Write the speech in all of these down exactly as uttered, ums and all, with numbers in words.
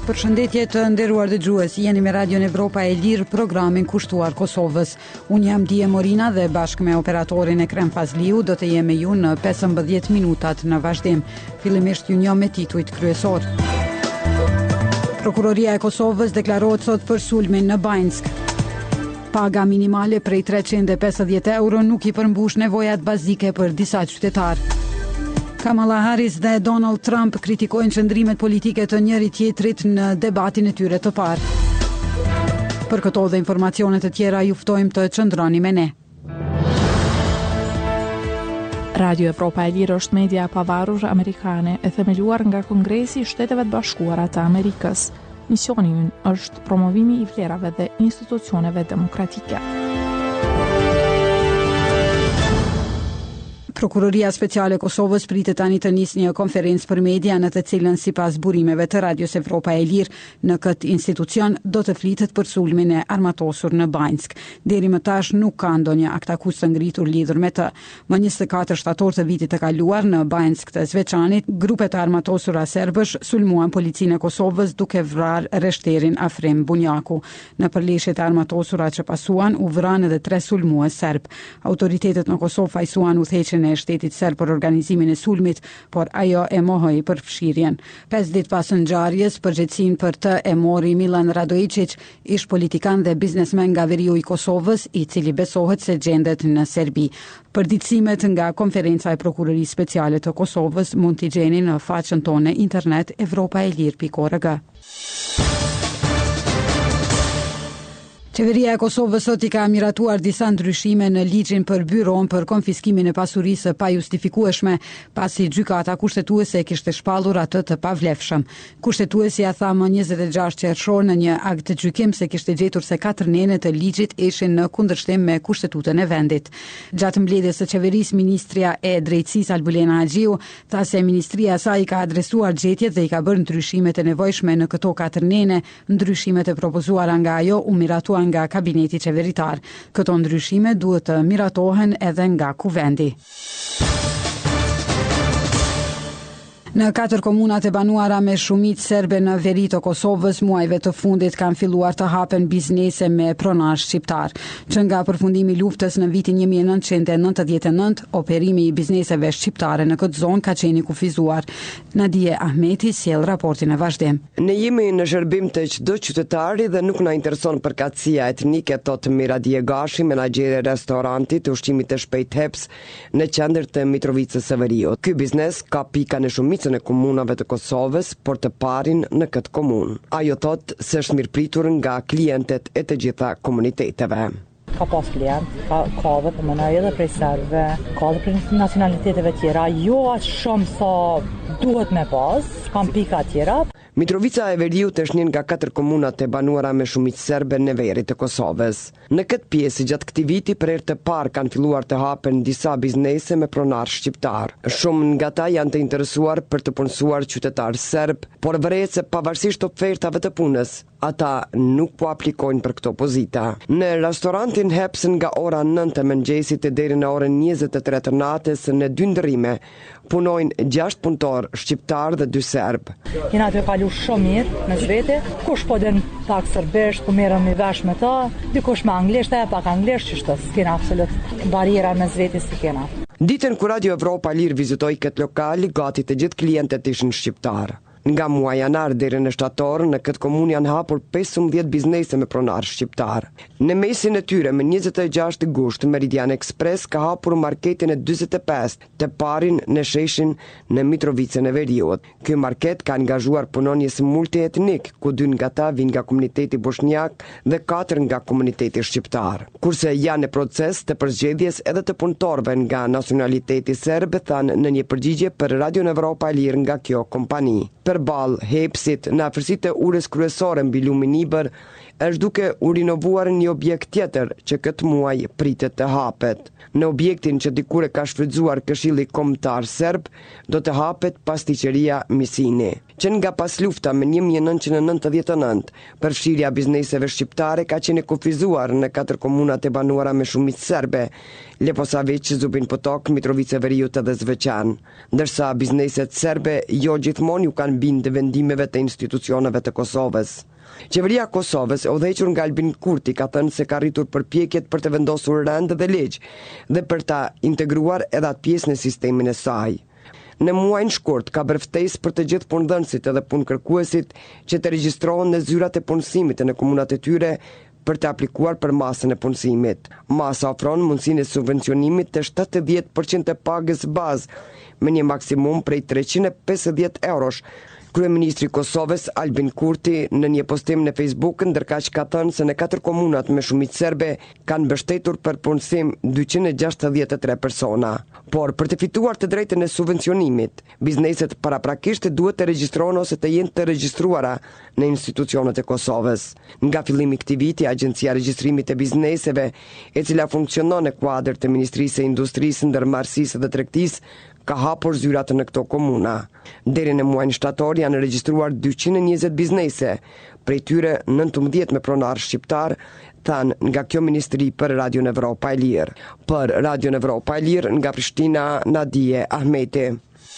Përshëndetje të nderuar dëgjues, jeni me Radion Evropa e Lirë, programin kushtuar Kosovës. Unë jam Dije Morina dhe bashkë me operatorin Ekrem Fazliu do të jem me ju në pesëmbëdhjetë minutat në vazhdim. Fillimisht ju njoh me titujt kryesor. Prokuroria e Kosovës deklarohet sot për sulmin në Banjsk. Paga minimale prej treqind e pesëdhjetë euro nuk i përmbush nevojat bazike për disa qytetarë. Kamala Harris dhe Donald Trump kritikojnë qëndrimet politike të njëri tjetrit në debatin e tyre të parë. Për këto dhe informacionet të tjera ju ftojmë të qëndroni me ne. Radio Evropa e Lirë është media pavarur amerikane e themeluar nga Kongresi i Shteteve të Bashkuara të Amerikës. Misioni i ynë është promovimi i vlerave dhe institucioneve demokratike. Prokuroria Speciale e Kosovës pritet tani të nisë një konferencë për media në të cilën sipas burimeve të Radios Evropa e Lirë në këtë institucion do të flitet për sulmin e armatosur në Banjsk. Deri më tash nuk ka ndonjë akt akuz të ngritur lidhur me të. Më njëzet e katër shtator të vitit të kaluar në Banjsk të Zveçanit, grupet e armatosura serbësh sulmuan policinë e Kosovës duke vrarë reshterin Afrim Bunjaku. Në përleshjet e armatosura që pasuan u vranë edhe tre sulmues serb. Autoritetet në Kosovë fajsuan udhëheqjen e shtetit serb për organizimin e sulmit, por ajo e mohoi për fshirjen. Pesë ditë pas ngjarjes, përgjegjësinë për të e mori Milan Radojičić, ish politikan dhe biznesmen nga veriu i Kosovës, i cili besohet se gjendet në Serbi. Përditësimet nga konferenca e Prokurorisë Speciale të Kosovës mund t'i gjeni në faqen tonë internet evropa e lirë pikë org. Qeveria e Kosovës sot i ka miratuar disa ndryshime në ligjin për byron për konfiskimin e pasurisë pa justifikueshme, pasi gjykata kushtetuese e kishte shpallur atë të pavlefshëm. Kushtetuesja tha më njëzet e gjashtë qershor në një akt të gjykim se kishte gjetur se katër nene të ligjit ishin në kundërshtim me kushtetutën e vendit. Gjatë mbledhjes së qeverisë, ministria e drejtësisë Albulena Haxhiu tha se ministria e saj ka adresuar gjetjet dhe i ka bërë ndryshimet e nevojshme në këto katër nene. Ndryshimet e propozuara nga ajo u miratuan nga kabineti qeveritar. Këto ndryshime duhet të miratohen edhe nga kuvendi. Në katër komunat e banuara me shumicë serbe në veri të Kosovës, muajve të fundit kanë filluar të hapen biznese me pronarë shqiptar. Që nga përfundimi i luftës në vitin një mijë e nëntëqind e nëntëdhjetë e nëntë, operimi i bizneseve shqiptare në këtë zonë ka qenë i kufizuar. Nadije Ahmeti sjell raportin e vazhdim. Ne jemi në shërbim të çdo qytetari dhe nuk na intereson përkatësia etnike, thot Miradije Gashi, menaxhere e restorantit të ushqimit të shpejt Heps në qendër të Mitrovicës së Veriut. Ky biznes ka pika në shumicë në komunave të Kosovës, por të parin në këtë komunë. Ajo thot se është mirëpritur nga klientet e të gjitha komuniteteve. Ka pas klient, ka, ka dhe përmënaj edhe prej serve, ka dhe prej nacionaliteteve tjera, jo aq shumë sa duhet me pas, kam pika tjera. Mitrovica e Veriut është një nga katër komunat e banuara me shumicë serbe në veri të Kosovës. Në këtë pjesë, gjatë këtij viti, për herë të parë kanë filluar të hapen disa biznese me pronar shqiptar. Shumë nga ta janë të interesuar për të punësuar qytetarë serb, por vëret se pavarësisht ofertave të punës, ata nuk po aplikojnë për këto pozita. Në restorantin Heps nga ora nëntë e mëngjesit deri në orën njëzet e tre të natës në dy ndërrime punojnë gjashtë punëtor shqiptar dhe dy serb. Jena të kalu shumë mirë me zvete, kush po den pak serbesht, po merrem i vesh me ta, dikush me anglisht, e pak anglisht, që shtë s'kena absolut bariera me zvete si kena. Ditën kur Radio Evropa Lirë vizitoi këtë lokal, gati të gjithë klientët ishin shqiptar. Nga muaj janar deri në shtator, në këtë komunë janë hapur pesëmbëdhjetë biznese me pronar shqiptar. Në mesin e tyre, me njëzet e gjashtë gusht, Meridian Express ka hapur marketin e njëzet e pesë, të parin në sheshin në Mitrovicën e Veriut. Ky market ka angazhuar punonjës multietnik, ku dy nga ta vijnë nga komuniteti bosnjak dhe katër nga komuniteti shqiptar. Kurse janë në proces të përzgjedhjes edhe të punëtorëve nga nacionaliteti serb, thanë në një përgjigje për Radio Evropa Lirë nga kjo kompani. Përballë Hepsit, në afërsitë e urës kryesore mbi lumin Ibër, është duke u rinovuar një objekt tjetër që këtë muaj pritet të hapet. Në objektin që dikur e ka shfrytzuar Këshilli Kombëtar Serb, do të hapet pasticqeria Misini, që nga pas lufta me një mijë e nëntëqind e nëntëdhjetë e nëntë, përfshirja bizneseve shqiptare ka qenë kufizuar në katër komunat e banuara me shumicë serbe, Leposavić, Zubin Potok, Mitrovica e Veriut dhe Zvečan, ndërsa bizneset serbe jo gjithmonë ju kanë bindë vendimeve të institucioneve të Kosovës. Qeveria e Kosovës, e udhëhequr nga Albin Kurti, ka thënë se ka rritur përpjekjet për të vendosur rend dhe ligj dhe për ta integruar edhe atë pjesë në sistemin e saj. Në muajin shkurt ka bërë ftesë për të gjithë punëdhënësit edhe punëkërkuesit që të regjistrohen në zyrat e punësimit në komunat e tyre për të aplikuar për masën e punësimit. Masa ofron mundësinë e subvencionimit të shtatëdhjetë përqind të pagës bazë me një maksimum prej treqind e pesëdhjetë eurosh. Kryeministri i Kosovës Albin Kurti në një postim në Facebook ndërkaq ka thënë se në katër komunat me shumicë serbe kanë mbështetur për punësim dyqind e gjashtëdhjetë e tre persona. Por për të fituar të drejtën e subvencionimit, bizneset paraprakisht duhet të regjistrohen ose të jenë të regjistruara në institucionet e Kosovës. Nga fillimi i këtij viti, Agjencia e Regjistrimit të Bizneseve, e cila funksionon në kuadër të Ministrisë së Industrisë, Ndërmarrësisë dhe Tregtisë, ka hapur zyrat në këto komuna. Deri në muajin shtator janë regjistruar dyqind e njëzet biznese, prej tyre nëntëmbëdhjetë me pronar shqiptar, than nga kjo ministri për Radio Evropa e Lirë. Për Radio Evropa e Lirë nga Prishtina, Nadije Ahmeti.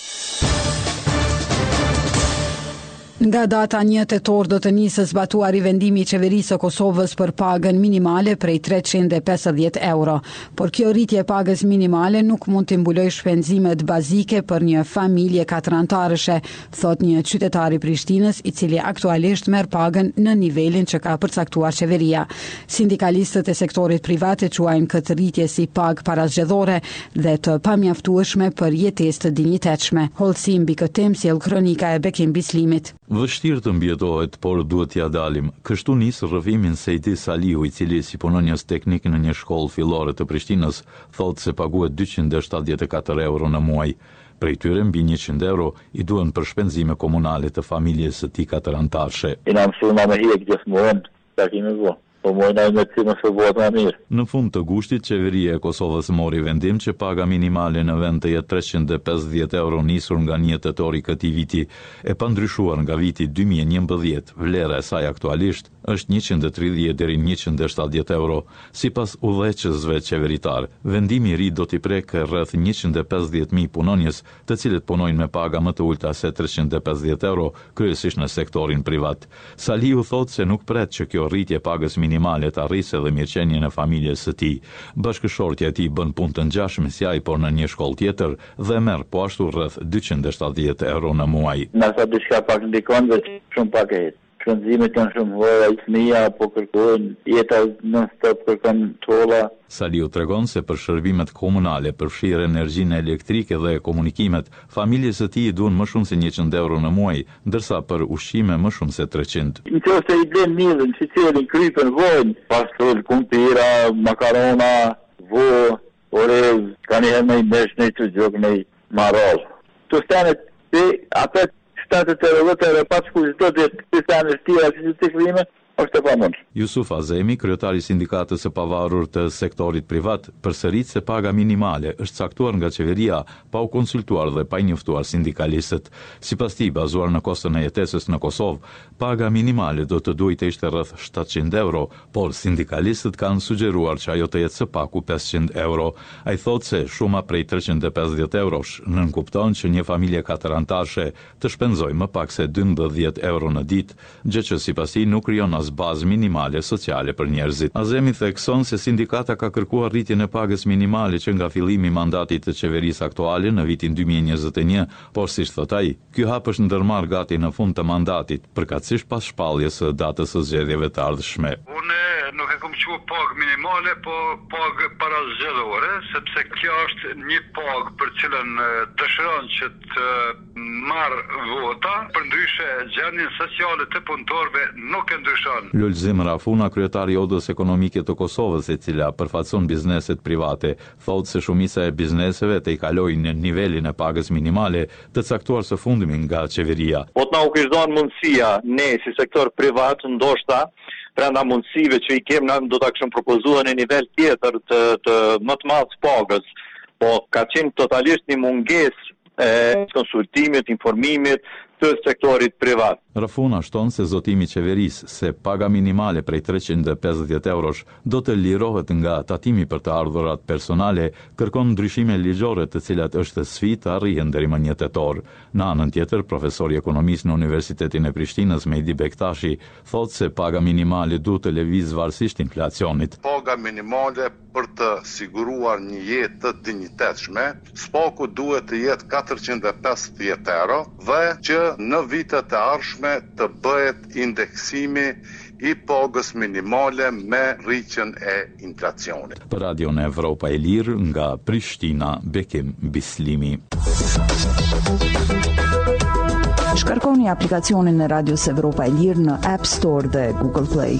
Nga data një tetor do të nisë zbatuari vendimi i qeverisë së Kosovës për pagën minimale prej treqind e pesëdhjetë euro, por kjo rritje e pagës minimale nuk mund të mbuloj shpenzimet bazike për një familje katërantarëshe, thot një qytetar i Prishtinës, i cili aktualisht merr pagën në nivelin që ka përcaktuar qeveria. Sindikalistët e sektorit privat e quajnë këtë rritje si pagë parazgjedhore dhe të pamjaftueshme për jetesë të dinjitetshme. Hollësi mbi këtë temë sjell kronika e Bekim Bislimit. Vështirë të mbjetohet, por duhet t'ja dalim. Kështu nis rrëfimin Sejdi Salihu, i cili si punonjës teknik në një shkollë fillore të Prishtinës, thotë se paguhet dyqind e shtatëdhjetë e katër euro në muaj. Prej tyre mbi njëqind euro i duhen për shpenzime komunale të familjes së tij katërantarëshe. Ina mësuar me hiq gjithmonë, ta kemi vë. Po mojna me të më shërbot më mirë. Në fund të gushtit, qeveria e Kosovës mori vendim që paga minimale në vend të jetë treqind e pesëdhjetë euro nisur nga një tetor i këtij viti, e pandryshuar nga viti dy mijë e njëmbëdhjetë, vlera e saj aktualisht është njëqind e tridhjetë deri në njëqind e shtatëdhjetë euro. Sipas udhëheqësve qeveritar, vendimi i ri do t'i prekë rreth njëqind e pesëdhjetë mijë punonjës, të cilët punojnë me paga më të ulta se treqind e pesëdhjetë euro, kryesisht në sektorin privat. Salihu thotë se nuk pret që kjo rritje pagës minimale të arrisë edhe mirëqenien e familjes së tij. Bashkëshortja e tij bën punë të ngjashme si ai, por në një shkollë tjetër dhe merr po ashtu rreth dyqind e shtatëdhjetë euro në muaj. Na sa diçka pak ndikon vetë shumë pak e shpenzimet janë shumë vëra, i fëmija po kërkojnë jeta non stop kërkon tolla. Saliu tregon se për shërbimet komunale, përfshirë energjinë elektrike dhe komunikimet, familjes së tij duhen më shumë se njëqind euro në muaj, ndërsa për ushqime më shumë se treqind. Nëse i blen millin, çiçelin, krypën, vojnë, pastor, kumpira, makarona, vo, orez, kanë herë me mesh në të gjok me marol. Të stanet te atë shtatë të rëvëtër e pas ku çdo ditë të stanet tira që të krime, është e pamundshme. Yusuf Azemi, kryetari i sindikatës së pavarur të sektorit privat, përsërit se paga minimale është caktuar nga qeveria pa u konsultuar dhe pa i njoftuar sindikalistët. Sipas tij, bazuar në kostën e jetesës në Kosovë, paga minimale do të duhet të ishte rreth shtatëqind euro, por sindikalistët kanë sugjeruar që ajo të jetë së paku pesëqind euro. Ai thotë se shuma prej treqind e pesëdhjetë eurosh nënkupton që një familje katërantarëshe të shpenzojë më pak se dymbëdhjetë euro në ditë, gjë që sipas tij nuk krijon bazë minimale sociale për njerëzit. Azemi thekson se sindikata ka kërkuar rritjen e pagës minimale që nga fillimi i mandatit të qeverisë aktuale në vitin dy mijë e njëzet e një, por siç thot ai, ky hap është ndërmarr gati në fund të mandatit, përkatësisht pas shpalljes së datës së zgjedhjeve të ardhshme. Unë nuk e kam thënë pagë minimale, po pagë parazgjedhore, sepse kjo është një pagë për cilën dëshiron që të marr vota, përndryshe gjendjen sociale të punëtorëve nuk e ndryshon. Lulzim Rafuna, kryetari i Odës Ekonomike të Kosovës, e cila përfaqëson bizneset private, thotë se shumica e bizneseve të i kalojnë në nivelin e pagës minimale të caktuar së fundmi nga qeveria. Po të na u kishte dhënë mundësia ne si sektor privat, ndoshta brenda mundësive që i kemë, na do ta kishim propozuar në nivel tjetër të, të më të madh pagës, po ka qenë totalisht një mungesë e konsultimit, informimit të sektorit privat. Rafuna shton se zotimi qeverisë se paga minimale prej treqind e pesëdhjetë eurosh do të lirohet nga tatimi për të ardhurat personale, kërkon ndryshime ligjore të cilat është sfidë të arrihen deri më një tetor. Në anën tjetër, profesori ekonomist në Universitetin e Prishtinës Mehdi Bektashi thotë se paga minimale duhet të lëvizë varësisht inflacionit. Paga minimale për të siguruar një jetë të dinjitetshme, spaku duhet të jetë katërqind e pesëdhjetë euro dhe që në vitet e ardhshme të bëhet indeksimi i pagës minimale me rritjen e inflacionit. Për Radion Evropa e Lirë nga Prishtina, Bekim Bislimi. Shkarkoni aplikacionin e Radios Evropa e Lirë në App Store dhe Google Play.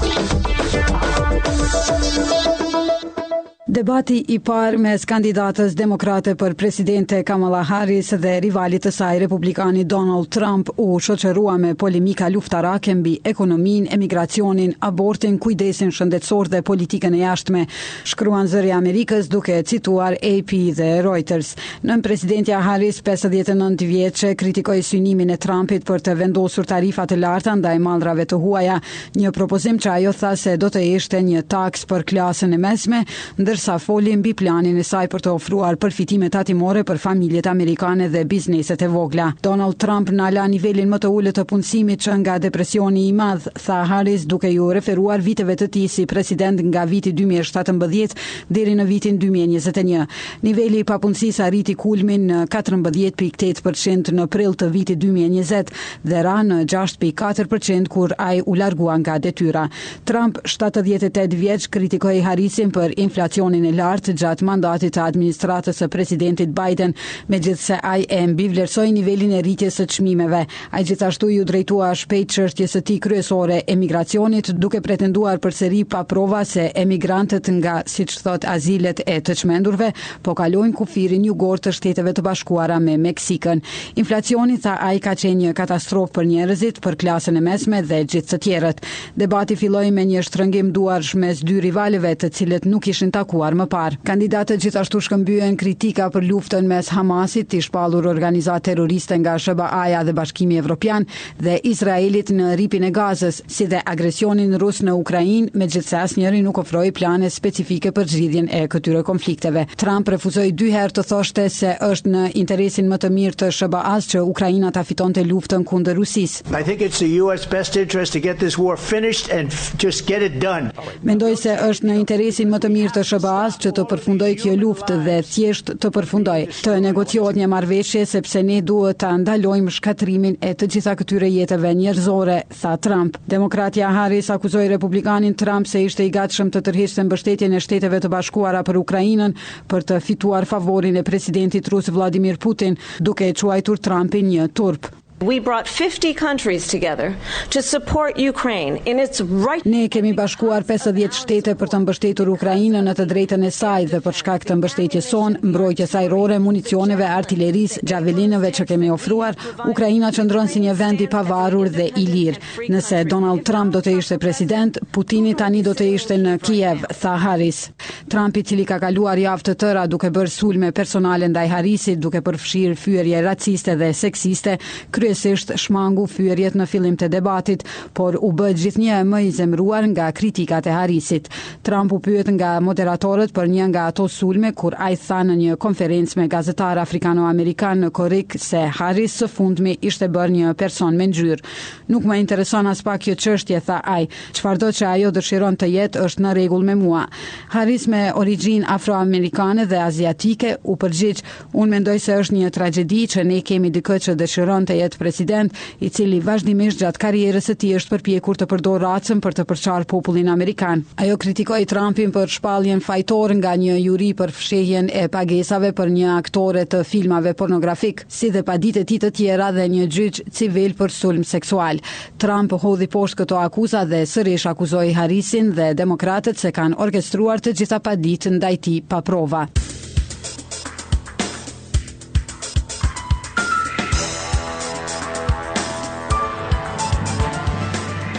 Debati i parë mes kandidatës demokrate për presidente Kamala Harris dhe rivalit të saj republikani Donald Trump u shoqërua me polemika luftarake mbi ekonominë, emigracionin, abortin, kujdesin shëndetësor dhe politikën e jashtme, shkruan Zëri i Amerikës duke cituar A P dhe Reuters. Nën presidentja Harris, pesëdhjetë e nëntë vjeçe, kritikoi synimin e Trumpit për të vendosur tarifa të larta ndaj mallrave të huaja, një propozim që ajo tha se do të ishte një taks për klasën e mesme, ndërsa sa foli mbi planin e saj për të ofruar përfitime tatimore për familjet amerikane dhe bizneset e vogla. Donald Trump na la nivelin më të ulët të punësimit që nga depresioni i madh, tha Harris duke ju referuar viteve të tij si president nga viti dy mijë e shtatëmbëdhjetë deri në vitin dy mijë e njëzet e një. Niveli i papunësisë arriti kulmin në katërmbëdhjetë pikë tetë përqind në prill të vitit dy mijë e njëzet dhe ra në gjashtë pikë katër përqind kur ai u largua nga detyra. Trump, shtatëdhjetë e tetë vjeç, kritikoi Harrisin për inflacion e lartë gjatë mandatit të administratës së presidentit Biden, megjithse ai e mbivlerësoi nivelin e rritjes së çmimeve. Ai gjithashtu ju drejtua shpejt çështjes së tij kryesore, emigracionit, duke pretenduar përsëri pa prova se emigrantët nga, siç thot, azilet e të çmendurve po kalojnë kufirin jugor të Shteteve të Bashkuara me Meksikën. Inflacioni, tha ai, ka qenë një katastrofë për njerëzit, për klasën e mesme dhe gjithë të tjerët. Debati filloi me një shtrëngim duarsh mes dy rivaleve, të cilët nuk ishin takuar më parë. Kandidatët gjithashtu shkëmbyen kritika për luftën mes Hamasit, të shpallur organizatë terroriste nga S B A-ja dhe Bashkimi Evropian, dhe Izraelit në ripin e Gazës, si dhe agresionin rus në Ukrainë, megjithse asnjëri nuk ofroi plane specifike për zgjidhjen e këtyre konflikteve. Trump refuzoi dy herë të thoshte se është në interesin më të mirë të S B A-s që Ukraina ta fitonte luftën kundër Rusisë. I think it's the U S best interest to get this war finished and just get it done. Mendoj se është në interesin më të mirë të S B A-s që të përfundoj kjo luftë dhe thjesht të përfundoj. Të negociohet një marrëveshje sepse ne duhet ta ndalojmë shkatrimin e të gjitha këtyre jetëve njerëzore, tha Trump. Demokratja Harris akuzoi republikanin Trump se ishte i gatshëm të tërheqte mbështetjen e Shteteve të Bashkuara për Ukrainën për të fituar favorin e presidentit rus Vladimir Putin, duke e quajtur Trumpin një turp. We brought fifty countries together to support Ukraine in its right. Ne kemi bashkuar pesëdhjetë shtete për të mbështetur Ukrainën në të drejtën e saj dhe për shkak të mbështetjes son, mbrojtjes ajrore, municioneve, artillerisë, xhavelinëve që kemi ofruar, Ukraina qëndron si një vend i pavarur dhe i lirë. Nëse Donald Trump do të ishte president, Putini tani do të ishte në Kiev, tha Harris. Trump, i cili ka kaluar javë të tëra duke bërë sulme personale ndaj Harrisit, duke përfshirë fyerje raciste dhe seksiste, kryesisht shmangu fyerjet në fillim të debatit, por u bë gjithnjë më i zemruar nga kritikat e Harrisit. Trump u pyet nga moderatorët për një nga ato sulme kur ai tha në një konferencë me gazetar afrikano-amerikan në Korrik se Harris së fundmi ishte bërë një person me ngjyrë. Nuk më intereson as pak kjo çështje, tha ai. Çfarëdo që ajo dëshiron të jetë është në rregull me mua. Harris, me origjinë afroamerikane dhe aziatike, u përgjigj: "Unë mendoj se është një tragjedi që ne kemi dikë që dëshiron të jetë president, i cili vazhdimisht gjatë karrierës së tij është përpjekur të përdorë racën për të përçarë popullin amerikan." Ajo kritikoi Trumpin për shpalljen fajtor nga një juri për fshehjen e pagesave për një aktore të filmave pornografik, si dhe paditët e tij të tjera dhe një gjyq civil për sulm seksual. Trump hodhi poshtë këto akuza dhe sërish akuzoi Harrisin dhe demokratët se kanë orkestruar të gjitha paditë ndaj tij pa prova.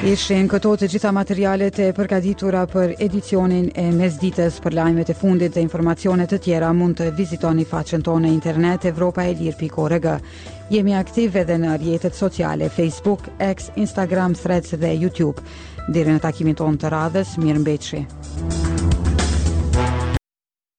Ishin këto të gjitha materialet e përgatitura për edicionin e mesditës. Për lajmet e fundit dhe informacione të tjera mund të vizitoni faqen tonë në internet evropaelir pikë org. Jemi aktiv edhe në rrjetet sociale Facebook, X, Instagram, Threads dhe YouTube. Deri në takimin tonë të radhës, mirëmbëjtje.